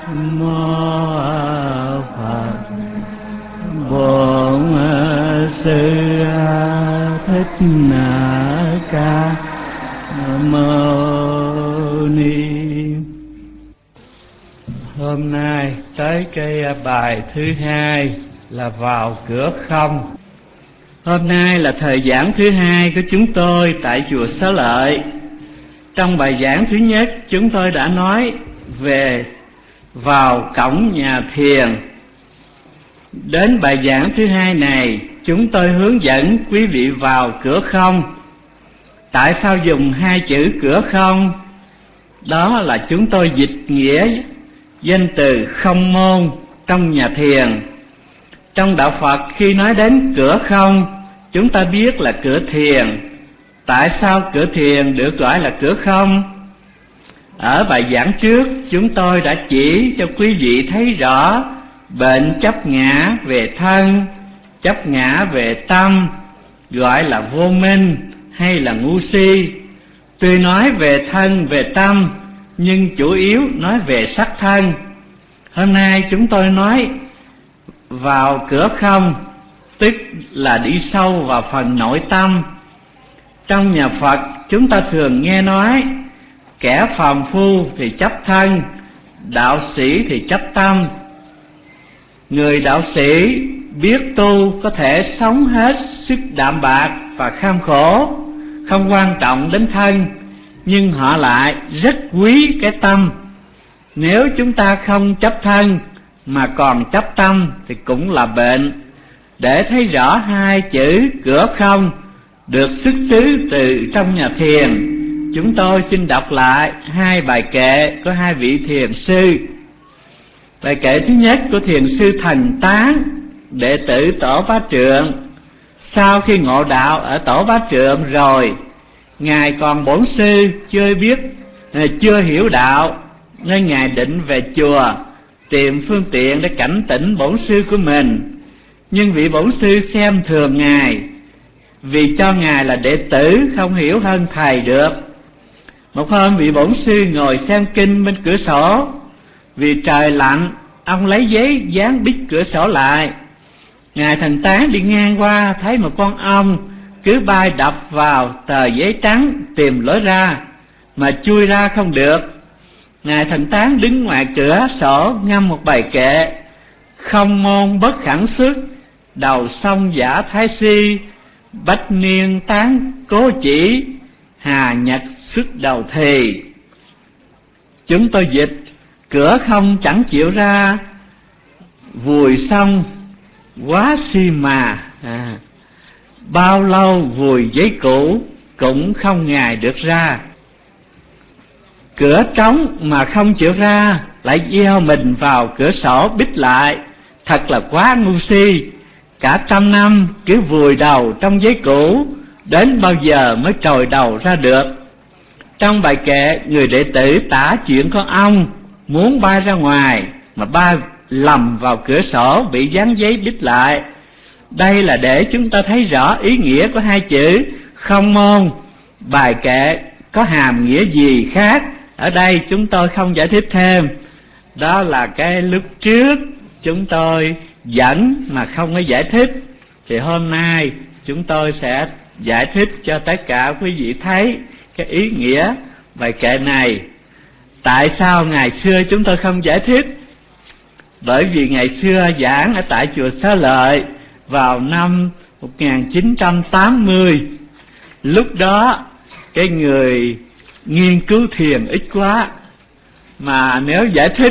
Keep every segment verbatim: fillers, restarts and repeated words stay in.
Mô Phật Bổn Sư Thích Ca Mâu Ni. Hôm nay tới cái bài thứ hai là vào cửa không. Hôm nay là thời giảng thứ hai của chúng tôi tại chùa Xá Lợi. Trong bài giảng thứ nhất, chúng tôi đã nói về vào cổng nhà thiền. Đến bài giảng thứ hai này, chúng tôi hướng dẫn quý vị vào cửa không. Tại sao dùng hai chữ cửa không? Đó là chúng tôi dịch nghĩa danh từ không môn trong nhà thiền. Trong đạo Phật khi nói đến cửa không, chúng ta biết là cửa thiền. Tại sao cửa thiền được gọi là cửa không? Ở bài giảng trước, chúng tôi đã chỉ cho quý vị thấy rõ bệnh chấp ngã về thân, chấp ngã về tâm, gọi là vô minh hay là ngu si. Tuy nói về thân, về tâm, nhưng chủ yếu nói về sắc thân. Hôm nay chúng tôi nói vào cửa không, tức là đi sâu vào phần nội tâm. Trong nhà Phật chúng ta thường nghe nói kẻ phàm phu thì chấp thân, đạo sĩ thì chấp tâm. Người đạo sĩ biết tu có thể sống hết sức đạm bạc và kham khổ, không quan trọng đến thân, nhưng họ lại rất quý cái tâm. Nếu chúng ta không chấp thân mà còn chấp tâm thì cũng là bệnh. Để thấy rõ hai chữ cửa không được xuất xứ từ trong nhà thiền, chúng tôi xin đọc lại hai bài kệ của hai vị thiền sư. Bài kệ thứ nhất của thiền sư Thành Tán, đệ tử Tổ Bá Trượng. Sau khi ngộ đạo ở Tổ Bá Trượng rồi, ngài còn bổn sư chưa biết, chưa hiểu đạo, nên ngài định về chùa tìm phương tiện để cảnh tỉnh bổn sư của mình. Nhưng vị bổn sư xem thường ngài, vì cho ngài là đệ tử không hiểu hơn thầy được. Một hôm vị bổn sư ngồi xem kinh bên cửa sổ. Vì trời lạnh, ông lấy giấy dán bít cửa sổ lại. Ngài Thành Tán đi ngang qua thấy một con ong cứ bay đập vào tờ giấy trắng tìm lối ra, mà chui ra không được. Ngài Thành Tán đứng ngoài cửa sổ ngâm một bài kệ: không môn bất khẳng xuất, đầu sông giả thái si, bách niên tán cố chỉ, hà nhật xuất đầu thì. Chúng tôi dịch: cửa không chẳng chịu ra, vùi xong quá si mà, à, bao lâu vùi giấy cũ cũng không ngài được ra. Cửa trống mà không chịu ra, lại gieo mình vào cửa sổ bít lại, thật là quá ngu si. Cả trăm năm cứ vùi đầu trong giấy cũ, đến bao giờ mới trồi đầu ra được. Trong bài kệ, người đệ tử tả chuyện con ong muốn bay ra ngoài mà bay lầm vào cửa sổ bị dán giấy bít lại. Đây là để chúng ta thấy rõ ý nghĩa của hai chữ không môn. Bài kệ có hàm nghĩa gì khác, ở đây chúng tôi không giải thích thêm. Đó là cái lúc trước chúng tôi dẫn mà không có giải thích, thì hôm nay chúng tôi sẽ giải thích cho tất cả quý vị thấy cái ý nghĩa bài kệ này. Tại sao ngày xưa chúng tôi không giải thích? Bởi vì ngày xưa giảng ở tại chùa Xá Lợi vào năm một nghìn chín trăm tám mươi. Lúc đó cái người nghiên cứu thiền ít quá, mà nếu giải thích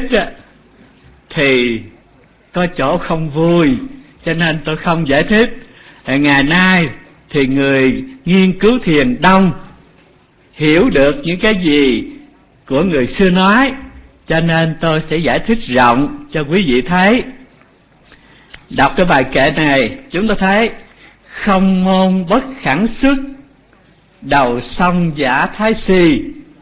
thì có chỗ không vui, cho nên tôi không giải thích. Ngày nay thì người nghiên cứu thiền đông, hiểu được những cái gì của người xưa nói, cho nên tôi sẽ giải thích rộng cho quý vị thấy. Đọc cái bài kệ này, chúng ta thấy không môn bất khẳng xuất, đầu sông giả thái si,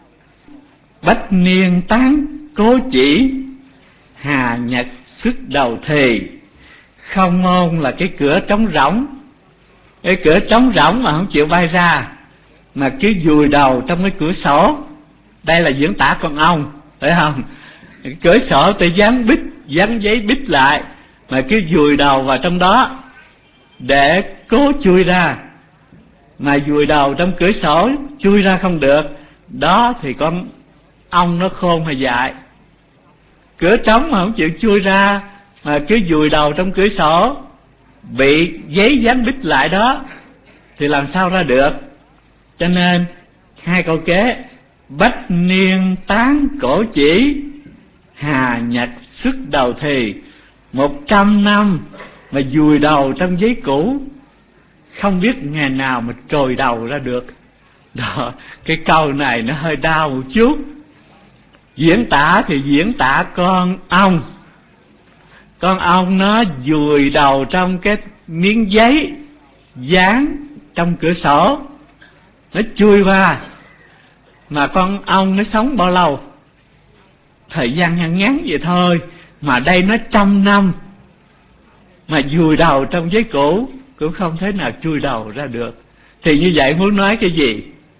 bách niên tán cố chỉ, hà nhật xuất đầu thì. Không môn là cái cửa trống rỗng, cái cửa trống rỗng mà không chịu bay ra, mà cứ vùi đầu trong cái cửa sổ. Đây là diễn tả con ong, phải không? Cửa sổ tôi dán bít, dán giấy bít lại, mà cứ vùi đầu vào trong đó để cố chui ra, mà vùi đầu trong cửa sổ chui ra không được, đó thì con ong nó khôn hay dại. Cửa trống mà không chịu chui ra, mà cứ vùi đầu trong cửa sổ bị giấy dán bít lại đó, thì làm sao ra được. Cho nên hai câu kế: bách niên tán cổ chỉ, hà nhật xuất đầu thì. Một trăm năm mà vùi đầu trong giấy cũ, không biết ngày nào mà trồi đầu ra được. Đó, cái câu này nó hơi đau một chút. Diễn tả thì diễn tả con ong. Con ong nó vùi đầu trong cái miếng giấy dán trong cửa sổ, nó chui qua. Mà con ong nó sống bao lâu? Thời gian ngắn ngắn vậy thôi, mà đây nó trăm năm mà vùi đầu trong giấy cũ cũng không thể nào chui đầu ra được. Thì như vậy muốn nói cái gì?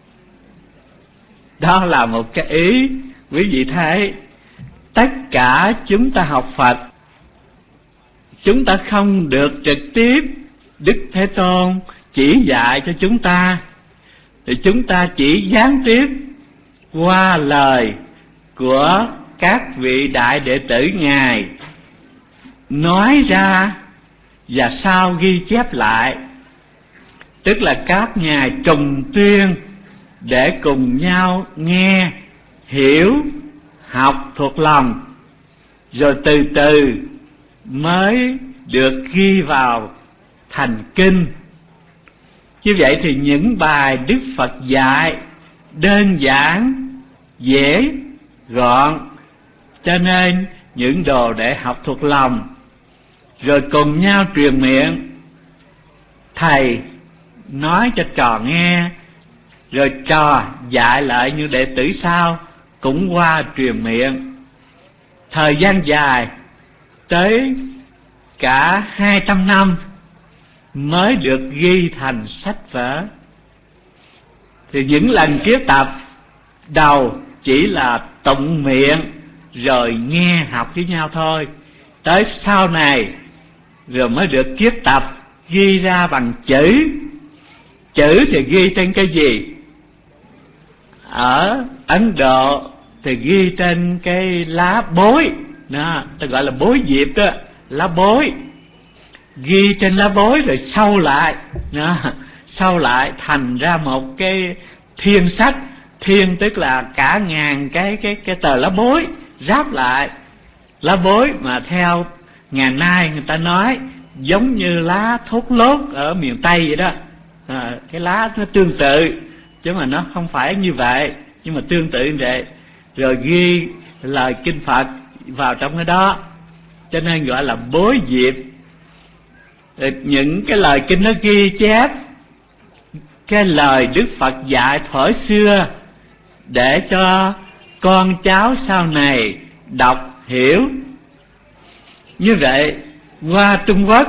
Đó là một cái ý. Quý vị thấy, tất cả chúng ta học Phật, chúng ta không được trực tiếp Đức Thế Tôn chỉ dạy cho chúng ta, thì chúng ta chỉ gián tiếp qua lời của các vị đại đệ tử Ngài nói ra và sau ghi chép lại. Tức là các Ngài trùng tuyên để cùng nhau nghe, hiểu, học thuộc lòng, rồi từ từ mới được ghi vào thành kinh. Như vậy thì những bài Đức Phật dạy đơn giản, dễ, gọn, cho nên những đồ để học thuộc lòng, rồi cùng nhau truyền miệng. Thầy nói cho trò nghe, rồi trò dạy lại những đệ tử sau, cũng qua truyền miệng. Thời gian dài tới cả hai trăm năm mới được ghi thành sách vở. Thì những lần kiếp tập đầu chỉ là tụng miệng rồi nghe học với nhau thôi. Tới sau này rồi mới được kiếp tập ghi ra bằng chữ. Chữ thì ghi trên cái gì? Ở Ấn Độ thì ghi trên cái lá bối đó, ta gọi là bối diệp đó, lá bối. Ghi trên lá bối rồi sâu lại đó, sâu lại thành ra một cái thiên sách. Thiên tức là cả ngàn cái cái cái tờ lá bối ráp lại. Lá bối mà theo ngày nay người ta nói giống như lá thốt lốt ở miền Tây vậy đó. À, cái lá nó tương tự chứ mà nó không phải như vậy, nhưng mà tương tự như vậy. Rồi ghi lời kinh Phật vào trong cái đó, cho nên gọi là bối diệp. Rồi những cái lời kinh nó ghi chép cái lời Đức Phật dạy thuở xưa, để cho con cháu sau này đọc hiểu. Như vậy qua Trung Quốc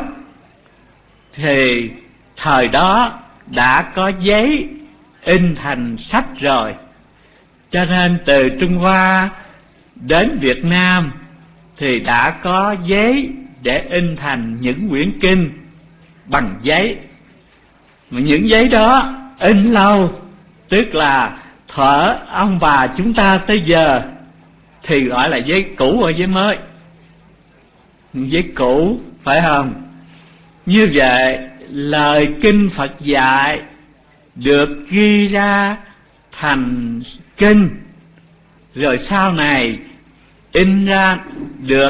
thì thời đó đã có giấy in thành sách rồi, cho nên từ Trung Hoa đến Việt Nam thì đã có giấy để in thành những quyển kinh bằng giấy. Mà những giấy đó in lâu, tức là thuở ông bà chúng ta tới giờ thì gọi là giấy cũ hoặc giấy mới. Giấy cũ, phải không? Như vậy lời kinh Phật dạy được ghi ra thành kinh, rồi sau này in ra được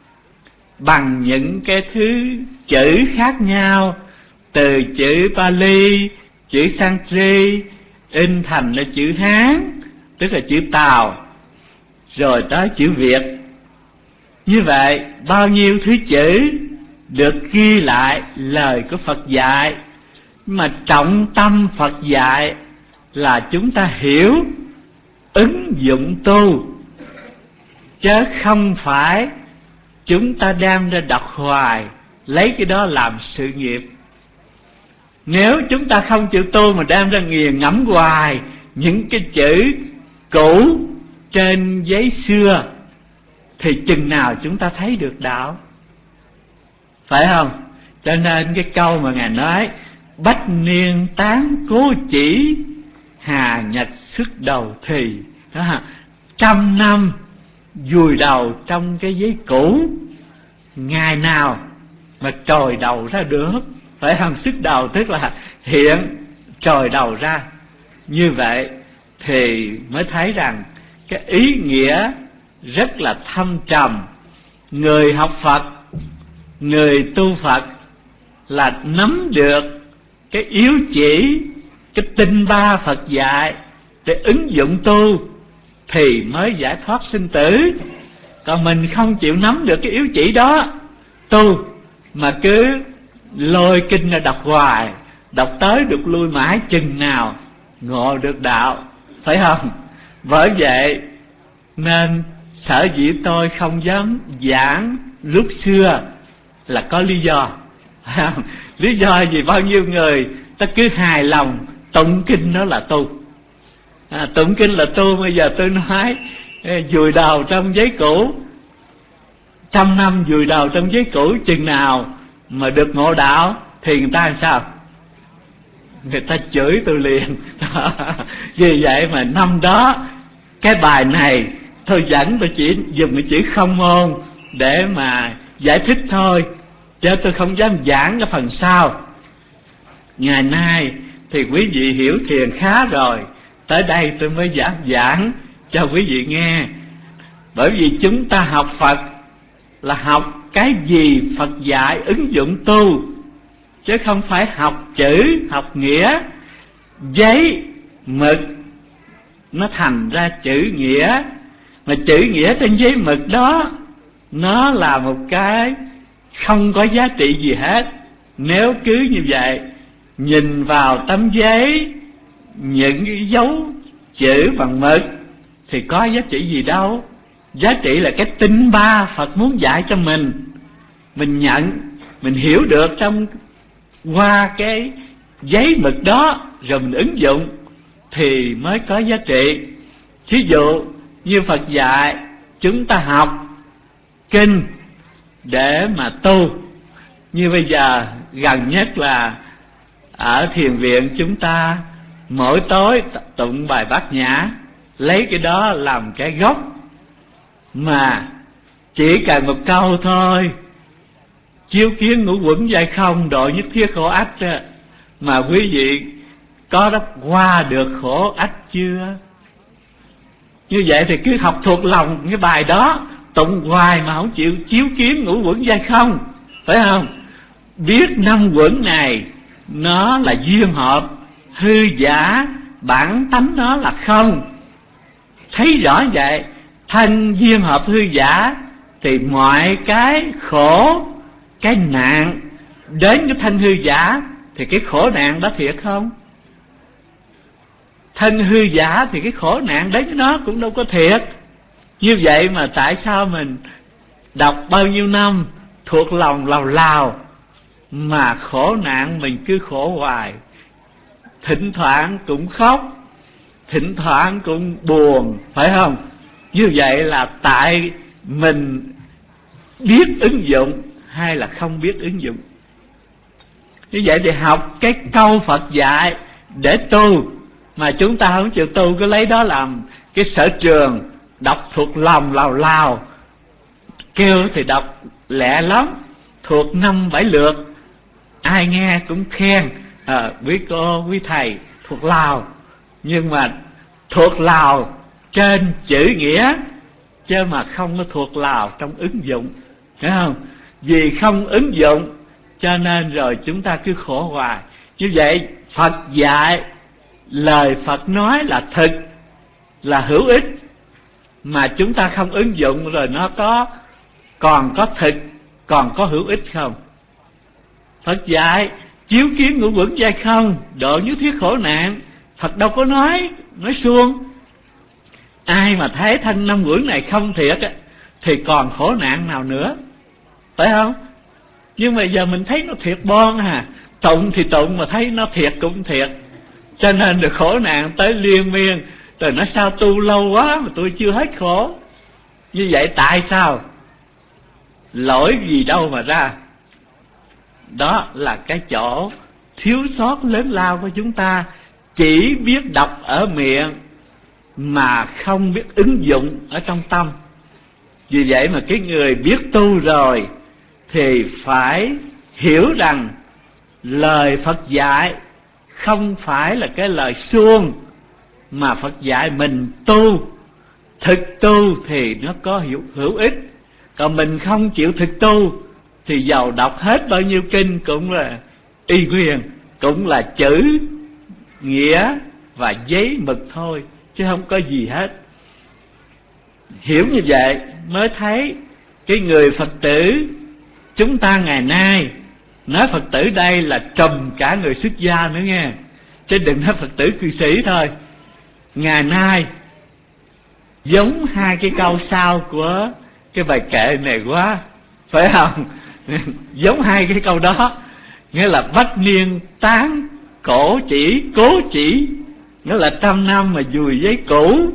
bằng những cái thứ chữ khác nhau, từ chữ Pali, chữ Sanskrit, in thành là chữ Hán, tức là chữ Tàu, rồi tới chữ Việt. Như vậy bao nhiêu thứ chữ được ghi lại lời của Phật dạy. Mà trọng tâm Phật dạy là chúng ta hiểu, ứng dụng tu, chứ không phải chúng ta đem ra đọc hoài, lấy cái đó làm sự nghiệp. Nếu chúng ta không chịu tu mà đem ra nghiền ngẫm hoài những cái chữ cũ trên giấy xưa, thì chừng nào chúng ta thấy được đạo, phải không? Cho nên cái câu mà Ngài nói bách niên tán cố chỉ, hà nhật sức đầu thì, đó, trăm năm vùi đầu trong cái giấy cũ, ngày nào mà trồi đầu ra được, phải không? Sức đầu tức là hiện trồi đầu ra. Như vậy thì mới thấy rằng cái ý nghĩa rất là thâm trầm. Người học Phật, người tu Phật là nắm được cái yếu chỉ, cái tinh ba Phật dạy để ứng dụng tu thì mới giải thoát sinh tử. Còn mình không chịu nắm được cái yếu chỉ đó tu, mà cứ lôi kinh ra đọc hoài, đọc tới được lui mãi, chừng nào ngộ được đạo, phải không? Bởi vậy nên sở dĩ tôi không dám giảng lúc xưa là có lý do. Lý do gì? Bao nhiêu người ta cứ hài lòng tụng kinh đó là tu, à, tụng kinh là tu. Bây giờ tôi nói vùi đầu trong giấy cũ, trăm năm vùi đầu trong giấy cũ, chừng nào mà được ngộ đạo thì người ta làm sao? Người ta chửi tôi liền. Vì vậy mà năm đó cái bài này tôi dẫn, tôi chỉ dùng cái chữ không môn để mà giải thích thôi, chứ tôi không dám giảng cái phần sau. Ngày nay thì quý vị hiểu thiền khá rồi, tới đây tôi mới giảng giảng cho quý vị nghe. Bởi vì chúng ta học Phật là học cái gì Phật dạy ứng dụng tu, chứ không phải học chữ, học nghĩa. Giấy, mực nó thành ra chữ nghĩa, mà chữ nghĩa trên giấy mực đó nó là một cái không có giá trị gì hết. Nếu cứ như vậy nhìn vào tấm giấy những cái dấu chữ bằng mực thì có giá trị gì đâu. Giá trị là cái tinh ba Phật muốn dạy cho mình, mình nhận, mình hiểu được trong qua cái giấy mực đó, rồi mình ứng dụng thì mới có giá trị. Thí dụ như Phật dạy chúng ta học kinh để mà tu, như bây giờ gần nhất là ở thiền viện chúng ta mỗi tối tụng bài Bát Nhã, lấy cái đó làm cái gốc, mà chỉ cần một câu thôi: chiếu kiến ngũ quẩn dai không, độ nhất thiết khổ ách đó. Mà quý vị có đã qua được khổ ách chưa? Như vậy thì cứ học thuộc lòng cái bài đó, tụng hoài mà không chịu chiếu kiến ngũ quẩn dai không, phải không? Biết năm quẩn này nó là duyên hợp, hư giả, bản tánh nó là không. Thấy rõ vậy, thân duyên hợp hư giả thì mọi cái khổ, cái nạn đến cái thân hư giả thì cái khổ nạn đó thiệt không? Thân hư giả thì cái khổ nạn đến với nó cũng đâu có thiệt. Như vậy mà tại sao mình đọc bao nhiêu năm thuộc lòng lào lào mà khổ nạn mình cứ khổ hoài, thỉnh thoảng cũng khóc, thỉnh thoảng cũng buồn, phải không? Như vậy là tại mình biết ứng dụng hay là không biết ứng dụng. Như vậy thì học cái câu Phật dạy để tu, mà chúng ta không chịu tu, cứ lấy đó làm cái sở trường, đọc thuộc lòng lào lào. Kêu thì đọc lẹ lắm, thuộc năm bảy lượt, ai nghe cũng khen, à, quý cô quý thầy thuộc lào. Nhưng mà thuộc lào trên chữ nghĩa, chứ mà không có thuộc lào trong ứng dụng, hiểu không? Vì không ứng dụng cho nên rồi chúng ta cứ khổ hoài. Như vậy Phật dạy, lời Phật nói là thực, là hữu ích, mà chúng ta không ứng dụng rồi nó có còn có thực, còn có hữu ích không? Phật dạy chiếu kiến ngũ quẩn dai không, độ nhất thiết khổ nạn. Phật đâu có nói nói suông. Ai mà thấy thân năm quẩn này không thiệt á, thì còn khổ nạn nào nữa, phải không? Nhưng mà giờ mình thấy nó thiệt bon hà, tụng thì tụng mà thấy nó thiệt cũng thiệt, cho nên được khổ nạn tới liên miên. Rồi nó sao tu lâu quá mà tôi chưa hết khổ. Như vậy tại sao? Lỗi gì đâu mà ra? Đó là cái chỗ thiếu sót lớn lao của chúng ta, chỉ biết đọc ở miệng mà không biết ứng dụng ở trong tâm. Vì vậy mà cái người biết tu rồi thì phải hiểu rằng lời Phật dạy không phải là cái lời suông, mà Phật dạy mình tu, thực tu thì nó có hữu, hữu ích. Còn mình không chịu thực tu thì giàu đọc hết bao nhiêu kinh cũng là y nguyên, cũng là chữ, nghĩa và giấy mực thôi, chứ không có gì hết. Hiểu như vậy mới thấy cái người Phật tử chúng ta ngày nay, nói Phật tử đây là trùm cả người xuất gia nữa nghe, chứ đừng nói Phật tử cư sĩ thôi. Ngày nay giống hai cái câu sau của cái bài kệ này quá, phải không? Giống hai cái câu đó, nghĩa là bách niên tán cổ chỉ cố chỉ, nghĩa là trăm năm mà dùi giấy cũ,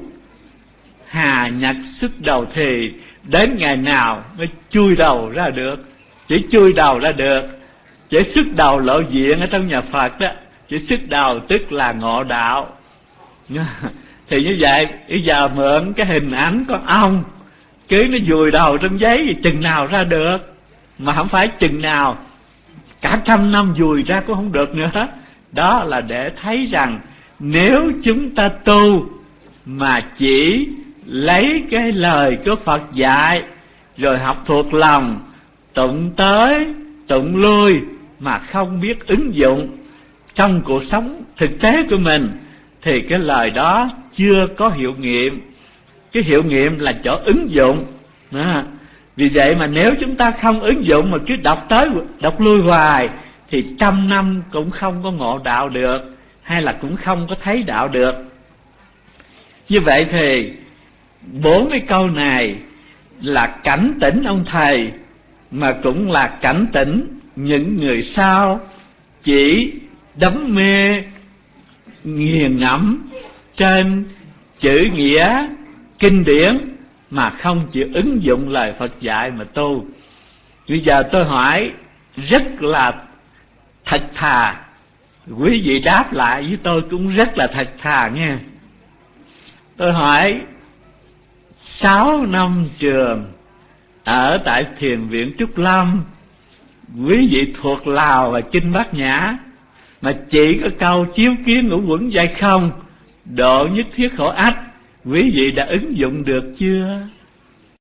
hà nhặt sức đầu thì đến ngày nào mới chui đầu ra được. Chỉ chui đầu ra được, chỉ sức đầu lộ diện ở trong nhà Phật đó, chỉ sức đầu tức là ngộ đạo. Thì như vậy bây giờ mượn cái hình ảnh con ong, cứ nó vùi đầu trong giấy thì chừng nào ra được, mà không phải chừng nào, cả trăm năm vùi ra cũng không được nữa. Đó là để thấy rằng nếu chúng ta tu mà chỉ lấy cái lời của Phật dạy rồi học thuộc lòng, tụng tới tụng lui mà không biết ứng dụng trong cuộc sống thực tế của mình thì cái lời đó chưa có hiệu nghiệm. Cái hiệu nghiệm là chỗ ứng dụng đó. Vì vậy mà nếu chúng ta không ứng dụng mà cứ đọc tới đọc lui hoài thì trăm năm cũng không có ngộ đạo được, hay là cũng không có thấy đạo được. Như vậy thì bốn cái câu này là cảnh tỉnh ông thầy, mà cũng là cảnh tỉnh những người sau chỉ đắm mê nghiền ngẫm trên chữ nghĩa kinh điển mà không chịu ứng dụng lời Phật dạy mà tu. Bây giờ tôi hỏi rất là thật thà, quý vị đáp lại với tôi cũng rất là thật thà nghe. Tôi hỏi sáu năm trường ở tại Thiền viện Trúc Lâm, quý vị thuộc Lào và Kinh Bát Nhã, mà chỉ có câu chiếu kiến ngũ quẩn dạy không, độ nhất thiết khổ ách, quý vị đã ứng dụng được chưa?